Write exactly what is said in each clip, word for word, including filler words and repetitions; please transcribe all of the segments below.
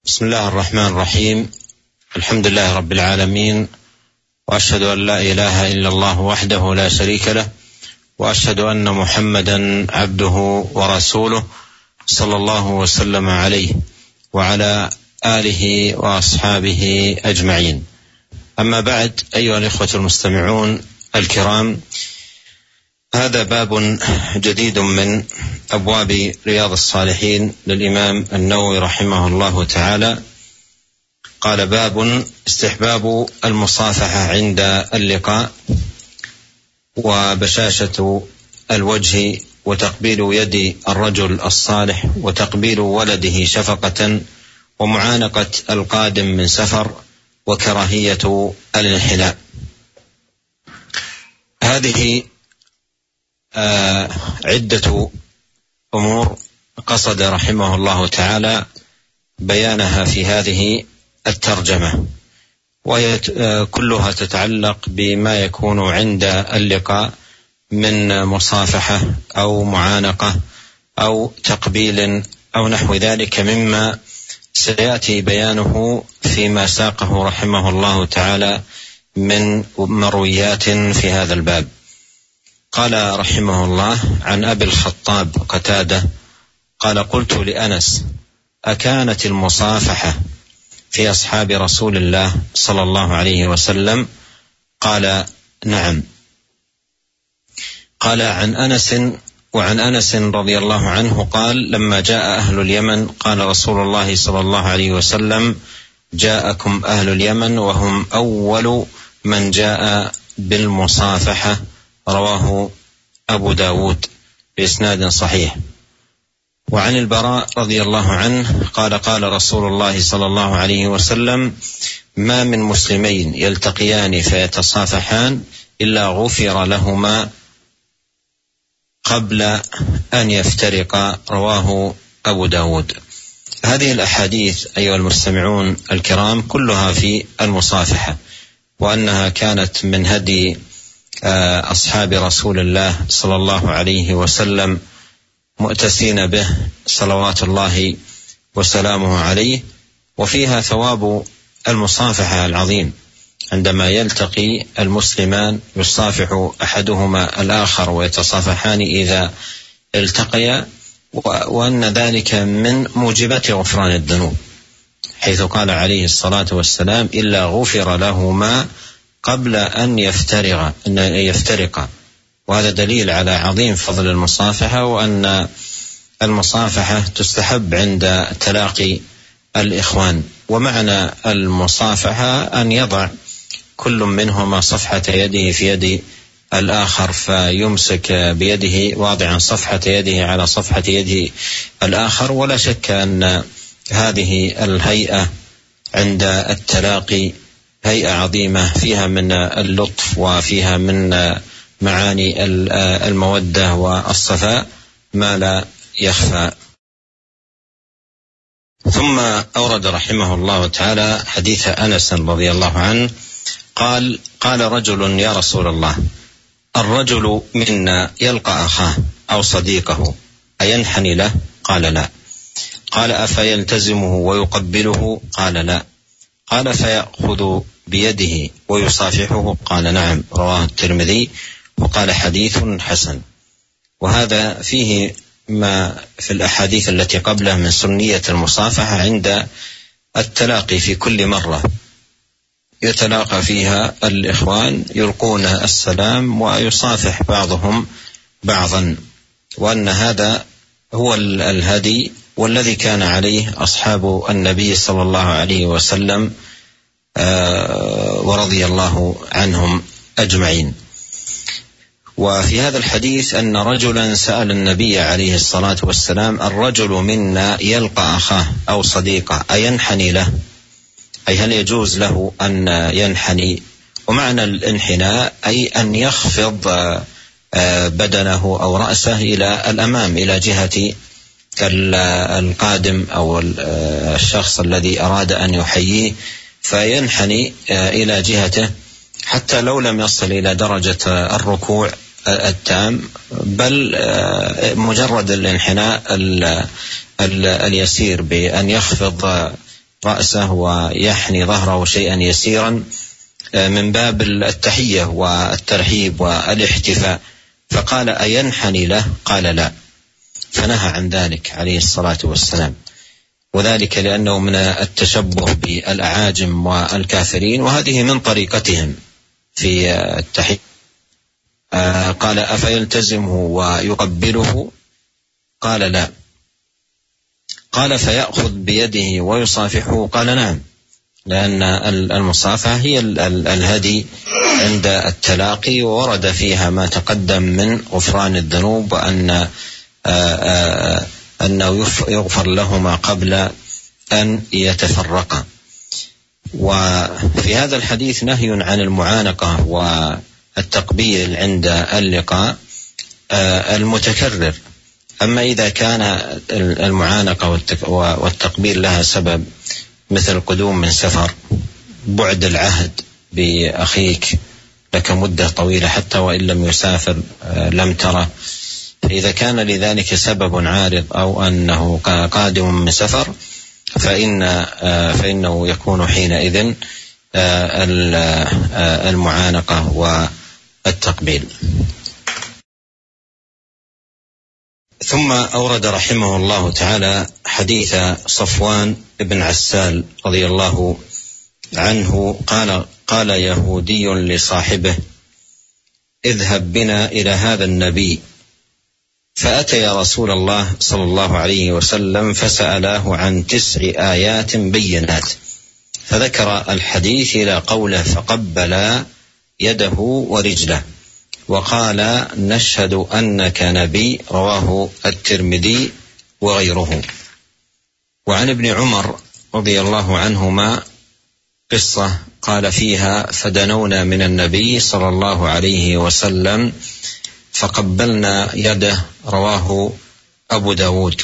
بسم الله الرحمن الرحيم. الحمد لله رب العالمين، وأشهد أن لا إله إلا الله وحده لا شريك له، وأشهد أن محمدا عبده ورسوله صلى الله وسلم عليه وعلى آله وأصحابه أجمعين. أما بعد، أيها الإخوة المستمعون الكرام، هذا باب جديد من أبواب رياض الصالحين للإمام النووي رحمه الله تعالى. قال: باب استحباب المصافحة عند اللقاء، وبشاشة الوجه، وتقبيل يد الرجل الصالح، وتقبيل ولده شفقة، ومعانقة القادم من سفر، وكراهية الانحناء. هذه آه عدة أمور قصد رحمه الله تعالى بيانها في هذه الترجمة، وهي كلها تتعلق بما يكون عند اللقاء من مصافحة أو معانقة أو تقبيل أو نحو ذلك، مما سيأتي بيانه فيما ساقه رحمه الله تعالى من مرويات في هذا الباب. قال رحمه الله: عن أبي الخطاب قتادة قال: قلت لأنس: أكانت المصافحة في أصحاب رسول الله صلى الله عليه وسلم؟ قال: نعم. قال: عن أنس وعن أنس رضي الله عنه قال: لما جاء أهل اليمن قال رسول الله صلى الله عليه وسلم: جاءكم أهل اليمن وهم أول من جاء بالمصافحة. رواه أبو داود بإسناد صحيح. وعن البراء رضي الله عنه قال: قال رسول الله صلى الله عليه وسلم: ما من مسلمين يلتقيان فيتصافحان إلا غفر لهما قبل أن يفترقا. رواه أبو داود. هذه الأحاديث أيها المستمعون الكرام كلها في المصافحة، وأنها كانت من هدي أصحاب رسول الله صلى الله عليه وسلم مؤتسين به صلوات الله وسلامه عليه، وفيها ثواب المصافحة العظيم. عندما يلتقي المسلمان يصافح أحدهما الآخر ويتصافحان إذا التقيا، وأن ذلك من موجبات غفران الذنوب، حيث قال عليه الصلاة والسلام: إلا غفر لهما قبل أن يفترق أن يفترق. وهذا دليل على عظيم فضل المصافحة، وأن المصافحة تستحب عند تلاقي الإخوان. ومعنى المصافحة أن يضع كل منهما صفحة يده في يد الآخر، فيمسك بيده واضعا صفحة يده على صفحة يد الآخر. ولا شك أن هذه الهيئة عند التلاقي هيئة عظيمة، فيها من اللطف وفيها من معاني المودة والصفاء ما لا يخفى. ثم أورد رحمه الله تعالى حديث أنس رضي الله عنه قال: قال رجل: يا رسول الله، الرجل منا يلقى أخاه أو صديقه أينحني له؟ قال: لا. قال: أفيلتزمه ويقبله؟ قال: لا. قال: فيأخذ بيده ويصافحه؟ قال: نعم. رواه الترمذي وقال: حديث حسن. وهذا فيه ما في الأحاديث التي قبله من سنية المصافحة عند التلاقي في كل مرة يتلاقى فيها الإخوان، يلقون السلام ويصافح بعضهم بعضا، وأن هذا هو الهدي والذي كان عليه أصحاب النبي صلى الله عليه وسلم ورضي الله عنهم أجمعين. وفي هذا الحديث أن رجلا سأل النبي عليه الصلاة والسلام: الرجل منا يلقى أخاه أو صديقه أينحني له؟ أي هل يجوز له أن ينحني؟ ومعنى الانحناء أي أن يخفض بدنه أو رأسه إلى الأمام، إلى جهة القادم أو الشخص الذي أراد أن يحييه، فينحني إلى جهته حتى لو لم يصل إلى درجة الركوع التام، بل مجرد الانحناء اليسير بأن يخفض رأسه ويحني ظهره شيئا يسيرا من باب التحية والترحيب والاحتفاء، فقال أينحني له؟ قال لا، فنهى عن ذلك عليه الصلاة والسلام، وذلك لأنه من التشبه بالأعاجم والكافرين، وهذه من طريقتهم في التحية. قال أفيلتزمه ويقبله؟ قال لا. قال فيأخذ بيده ويصافحه؟ قال نعم، لأن المصافحة هي الهدي عند التلاقي، وورد فيها ما تقدم من غفران الذنوب، وأن أنه يغفر لهما قبل أن يتفرقا. وفي هذا الحديث نهي عن المعانقة والتقبيل عند اللقاء المتكرر. أما إذا كان المعانقة والتقبيل لها سبب، مثل قدوم من سفر، بعد العهد بأخيك لك مدة طويلة حتى وإن لم يسافر لم ترى، فإذا كان لذلك سبب عارض أو أنه قادم من سفر فإن فإنه يكون حينئذ المعانقة والتقبيل. ثم أورد رحمه الله تعالى حديث صفوان بن عسال رضي الله عنه قال قال يهودي لصاحبه اذهب بنا إلى هذا النبي، فأتي رسول الله صلى الله عليه وسلم فسألاه عن تسع آيات بينات، فذكر الحديث إلى قوله فقبل يده ورجله وقال نشهد أنك نبي، رواه الترمذي وغيره. وعن ابن عمر رضي الله عنهما قصة قال فيها فدنونا من النبي صلى الله عليه وسلم فقبلنا يده، رواه أبو داود.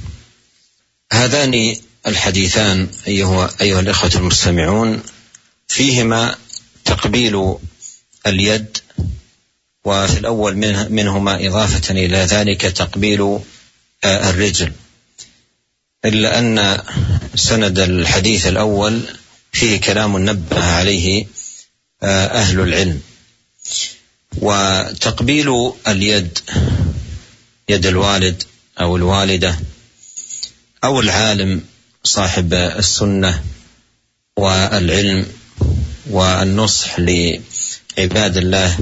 هذان الحديثان أيها, أيها الإخوة المستمعون فيهما تقبيل اليد، وفي الأول منهما إضافة إلى ذلك تقبيل الرجل، إلا أن سند الحديث الأول فيه كلام نبه عليه أهل العلم. وتقبيل اليد، يد الوالد أو الوالدة أو العالم صاحب السنة والعلم والنصح لعباد الله،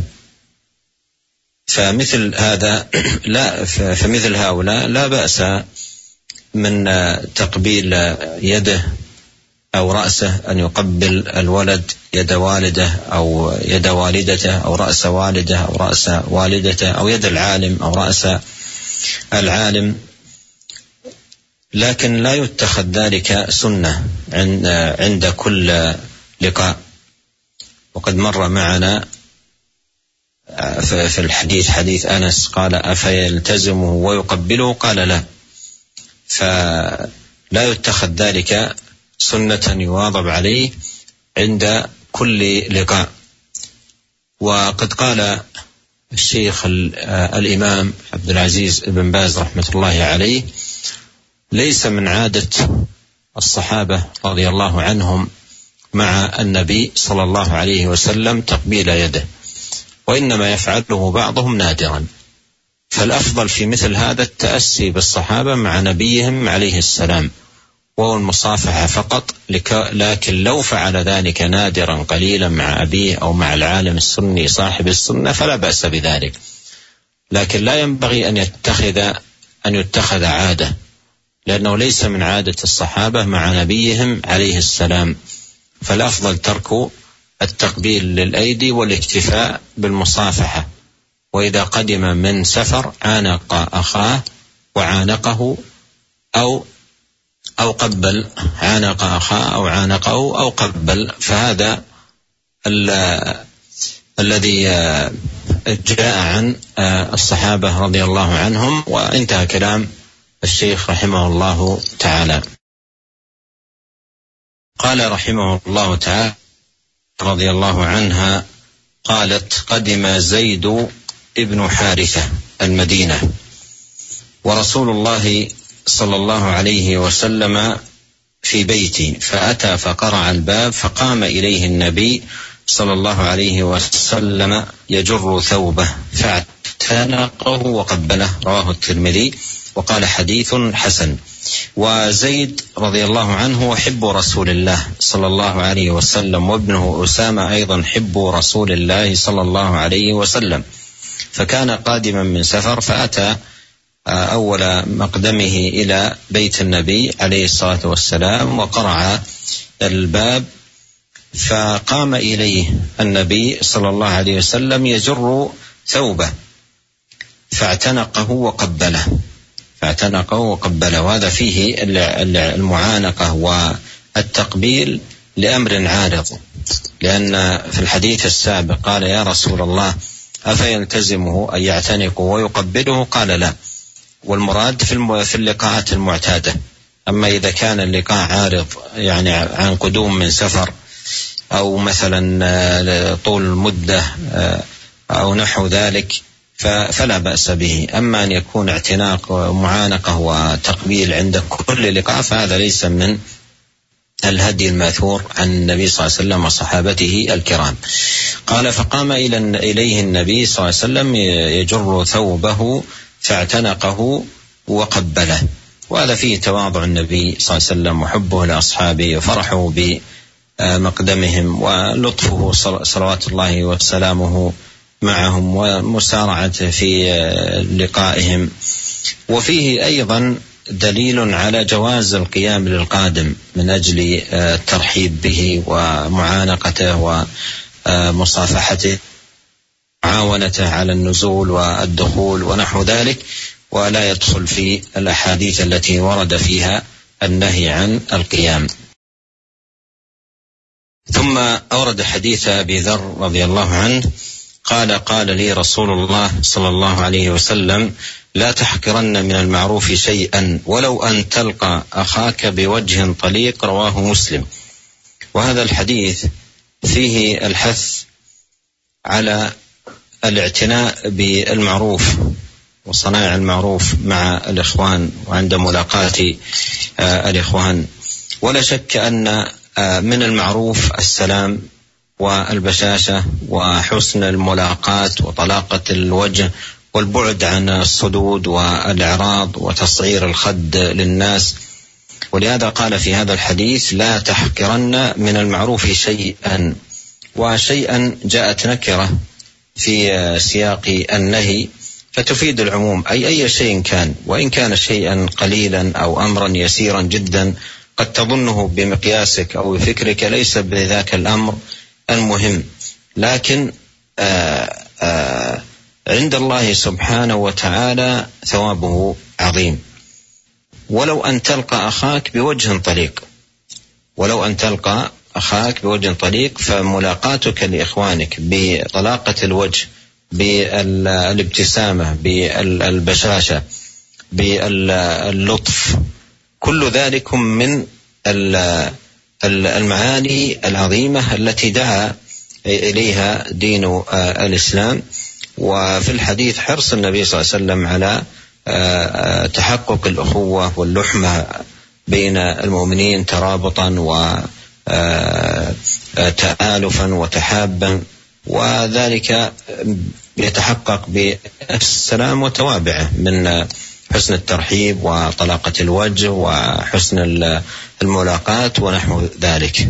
فمثل هذا لا فمثل هؤلاء لا بأس من تقبيل يده أو رأسه، أن يقبل الولد يد والده أو يد والدته أو رأس والده أو رأس والدته أو يد العالم أو رأس العالم، لكن لا يتخذ ذلك سنة عند كل لقاء. وقد مر معنا في الحديث حديث أنس قال أفيلتزمه ويقبله؟ قال لا، فلا يتخذ ذلك سنة يواظب عليه عند كل لقاء. وقد قال الشيخ الإمام عبد العزيز بن باز رحمة الله عليه ليس من عادة الصحابة رضي الله عنهم مع النبي صلى الله عليه وسلم تقبيل يده، وإنما يفعله بعضهم نادرا، فالأفضل في مثل هذا التأسي بالصحابة مع نبيهم عليه السلام وهو المصافحة فقط. لكن لو فعل ذلك نادرا قليلا مع أبيه أو مع العالم السني صاحب السنة فلا بأس بذلك، لكن لا ينبغي أن يتخذ أن يتخذ عادة، لأنه ليس من عادة الصحابة مع نبيهم عليه السلام، فالأفضل ترك التقبيل للأيدي والاكتفاء بالمصافحة. وإذا قدم من سفر عانق أخاه وعانقه أو أو قبل، عانق أخاه أو عانقه أو قبل، فهذا الذي جاء عن الصحابة رضي الله عنهم. وانتهى كلام الشيخ رحمه الله تعالى. قال رحمه الله تعالى رضي الله عنها قالت قدم زيد ابن حارثة المدينة ورسول الله صلى الله عليه وسلم في بيتي، فأتى فقرع الباب، فقام إليه النبي صلى الله عليه وسلم يجر ثوبه فاعتنقه وقبله. رواه الترمذي وقال حديث حسن. وزيد رضي الله عنه وحب رسول الله صلى الله عليه وسلم، وابنه أسامة أيضا حب رسول الله صلى الله عليه وسلم، فكان قادما من سفر، فأتى أول مقدمه إلى بيت النبي عليه الصلاة والسلام وقرع الباب، فقام إليه النبي صلى الله عليه وسلم يجر ثوبه فاعتنقه وقبله فاعتنقه وقبله وهذا فيه المعانقة والتقبيل لأمر عارض، لأن في الحديث السابق قال: يا رسول الله أفيلتزمه أن يعتنقه ويقبله؟ قال: لا، والمراد في اللقاءات المعتادة. أما إذا كان اللقاء عارض يعني عن قدوم من سفر أو مثلا طول مدة أو نحو ذلك فلا بأس به. أما أن يكون اعتناق ومعانقة وتقبيل عند كل لقاء فهذا ليس من الهدي الماثور عن النبي صلى الله عليه وسلم وصحابته الكرام. قال: فقام إليه النبي صلى الله عليه وسلم يجر ثوبه فاعتنقه وقبله، وهذا فيه تواضع النبي صلى الله عليه وسلم وحبه لأصحابه وفرحه بمقدمهم ولطفه صلوات الله وسلامه معهم ومسارعته في لقائهم. وفيه أيضا دليل على جواز القيام للقادم من أجل الترحيب به ومعانقته ومصافحته معاونته على النزول والدخول ونحو ذلك، ولا يدخل في الأحاديث التي ورد فيها النهي عن القيام. ثم أورد حديث أبي ذر رضي الله عنه قال: قال لي رسول الله صلى الله عليه وسلم: لا تحقرن من المعروف شيئا ولو أن تلقى أخاك بوجه طليق. رواه مسلم. وهذا الحديث فيه الحث على الاعتناء بالمعروف وصناعة المعروف مع الإخوان وعند ملاقاة الإخوان. ولا شك أن من المعروف السلام والبشاشة وحسن الملاقاة وطلاقة الوجه والبعد عن الصدود والإعراض وتصعير الخد للناس. ولهذا قال في هذا الحديث: لا تحقرن من المعروف شيئا. وشيئا جاءت نكرة في سياق النهي فتفيد العموم، أي أي شيء كان، وإن كان شيئا قليلا أو أمرا يسيرا جدا قد تظنه بمقياسك أو بفكرك ليس بذاك الأمر المهم، لكن آآ آآ عند الله سبحانه وتعالى ثوابه عظيم. ولو أن تلقى أخاك بوجه طليق، ولو أن تلقى أخاك بوجه طليق، فملاقاتك لإخوانك بطلاقة الوجه، بالابتسامة، بالبشاشة، باللطف، كل ذلك من المعاني العظيمة التي دعا إليها دين الإسلام. وفي الحديث حرص النبي صلى الله عليه وسلم على تحقق الأخوة واللحمة بين المؤمنين ترابطا وتآلفا وتحابا، وذلك يتحقق بالسلام وتوابعه من حسن الترحيب وطلاقة الوجه وحسن الملاقاة ونحو ذلك.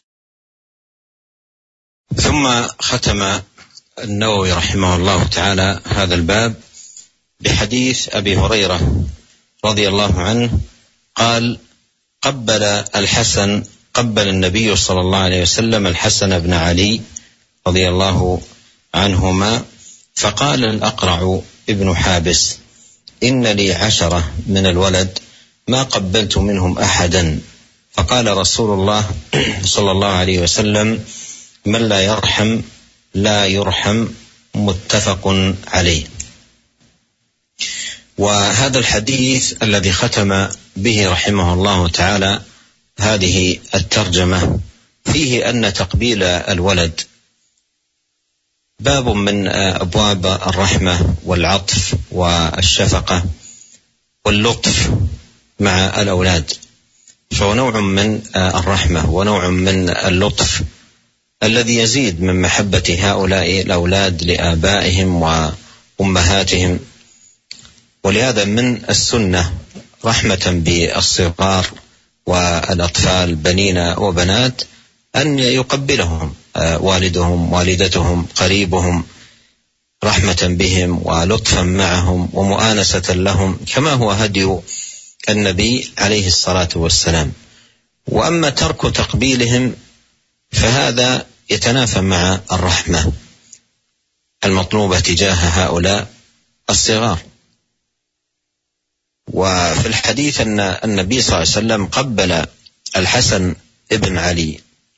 ثم ختم النووي رحمه الله تعالى هذا الباب بحديث أبي هريرة رضي الله عنه قال: قبل الحسن قبل النبي صلى الله عليه وسلم الحسن بن علي رضي الله عنهما، فقال الأقرع ابن حابس: إن لي عشرة من الولد ما قبلت منهم أحدا. فقال رسول الله صلى الله عليه وسلم: من لا يرحم لا يرحم. متفق عليه. وهذا الحديث الذي ختم به رحمه الله تعالى هذه الترجمة فيه أن تقبيل الولد باب من أبواب الرحمة والعطف والشفقة واللطف مع الأولاد، فهو نوع من الرحمة ونوع من اللطف الذي يزيد من محبة هؤلاء الأولاد لآبائهم وأمهاتهم. ولهذا من السنة رحمة بالصغار والأطفال بنين وبنات أن يقبلهم والدهم والدتهم قريبهم، رحمة بهم ولطفا معهم ومؤانسة لهم، كما هو هدي النبي عليه الصلاة والسلام. وأما ترك تقبيلهم فهذا يتنافى مع الرحمة المطلوبة تجاه هؤلاء الصغار. وفي الحديث أن النبي صلى الله عليه وسلم قبل الحسن ابن علي،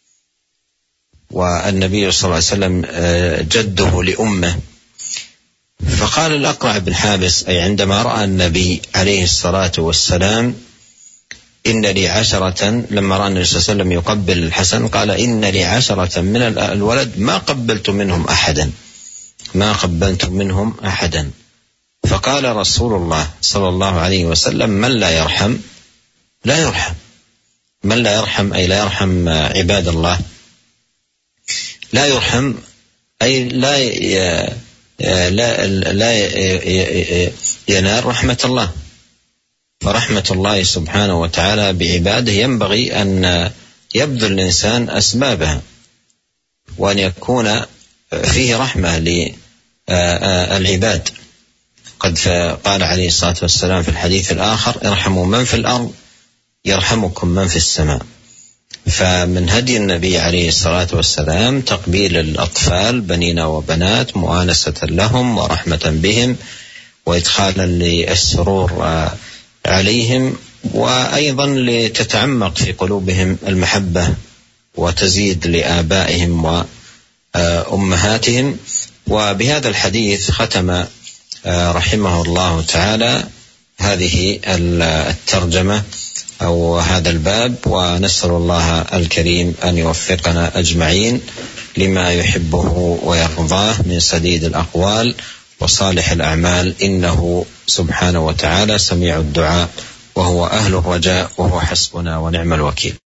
والنبي صلى الله عليه وسلم جده لأمه، فقال الأقرع بن حابس أي عندما رأى النبي عليه الصلاة والسلام إن لي عشرة، لما رأى النبي صلى الله عليه وسلم يقبل الحسن قال إن لي عشرة من الولد ما قبلت منهم أحدا ما قبلت منهم أحدا. فقال رسول الله صلى الله عليه وسلم من لا يرحم لا يرحم. من لا يرحم أي لا يرحم عباد الله، لا يرحم أي لا ي... لا لا ينال رحمة الله. فرحمة الله سبحانه وتعالى بعباده ينبغي أن يبذل الإنسان أسبابها، وأن يكون فيه رحمة للعباد. قد قال عليه الصلاة والسلام في الحديث الآخر ارحموا من في الأرض يرحمكم من في السماء. فمن هدي النبي عليه الصلاة والسلام تقبيل الأطفال بنين وبنات، مؤانسة لهم ورحمة بهم وإدخالا للسرور عليهم، وأيضا لتتعمق في قلوبهم المحبة وتزيد لآبائهم وأمهاتهم. وبهذا الحديث ختم رحمه الله تعالى هذه الترجمة أو هذا الباب، ونسأل الله الكريم أن يوفقنا أجمعين لما يحبه ويرضاه من سديد الأقوال وصالح الأعمال، إنه سبحانه وتعالى سميع الدعاء وهو أهل الرجاء وهو حسبنا ونعم الوكيل.